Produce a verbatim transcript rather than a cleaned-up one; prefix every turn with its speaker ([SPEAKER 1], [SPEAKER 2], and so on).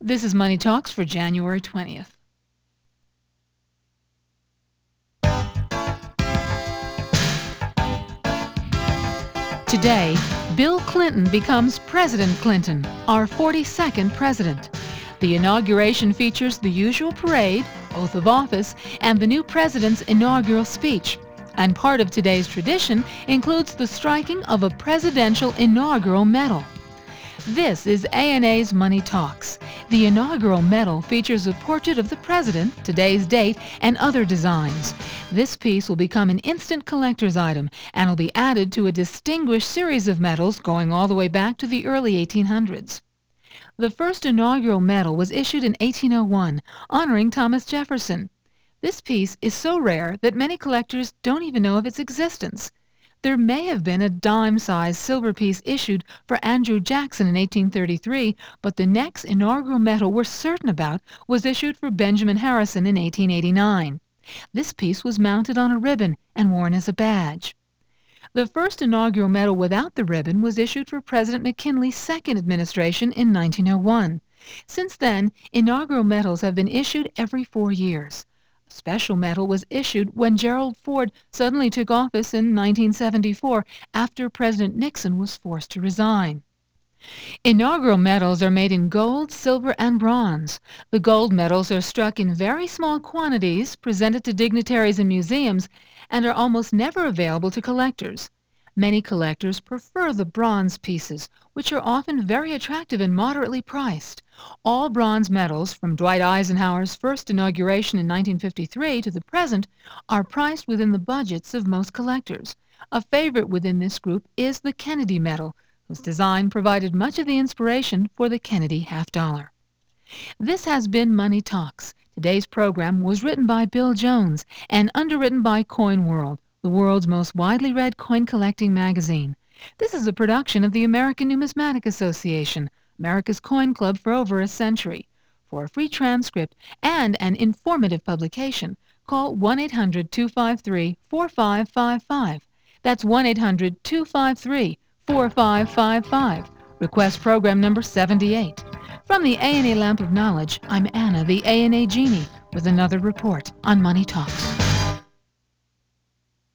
[SPEAKER 1] This is Money Talks for January twentieth. Today, Bill Clinton becomes President Clinton, our forty-second president. The inauguration features the usual parade, oath of office, and the new president's inaugural speech. And part of today's tradition includes the striking of a presidential inaugural medal. This is A N A's Money Talks. The inaugural medal features a portrait of the president, today's date, and other designs. This piece will become an instant collector's item and will be added to a distinguished series of medals going all the way back to the early eighteen hundreds. The first inaugural medal was issued in eighteen oh one, honoring Thomas Jefferson. This piece is so rare that many collectors don't even know of its existence. There may have been a dime-sized silver piece issued for Andrew Jackson in eighteen thirty-three, but the next inaugural medal we're certain about was issued for Benjamin Harrison in eighteen eighty-nine. This piece was mounted on a ribbon and worn as a badge. The first inaugural medal without the ribbon was issued for President McKinley's second administration in nineteen oh one. Since then, inaugural medals have been issued every four years. A special medal was issued when Gerald Ford suddenly took office in nineteen seventy-four after President Nixon was forced to resign. Inaugural medals are made in gold, silver, and bronze. The gold medals are struck in very small quantities, presented to dignitaries and museums, and are almost never available to collectors. Many collectors prefer the bronze pieces, which are often very attractive and moderately priced. All bronze medals, from Dwight Eisenhower's first inauguration in nineteen fifty-three to the present, are priced within the budgets of most collectors. A favorite within this group is the Kennedy Medal, whose design provided much of the inspiration for the Kennedy half dollar. This has been Money Talks. Today's program was written by Bill Jones and underwritten by Coin World, the world's most widely read coin collecting magazine. This is a production of the American Numismatic Association, America's coin club for over a century. For a free transcript and an informative publication, call one eight hundred, two five three, four five five five. That's one eight hundred, two five three, four five five five. Request program number seventy-eight. From the A N A Lamp of Knowledge, I'm Anna, the A N A Genie, with another report on Money Talks.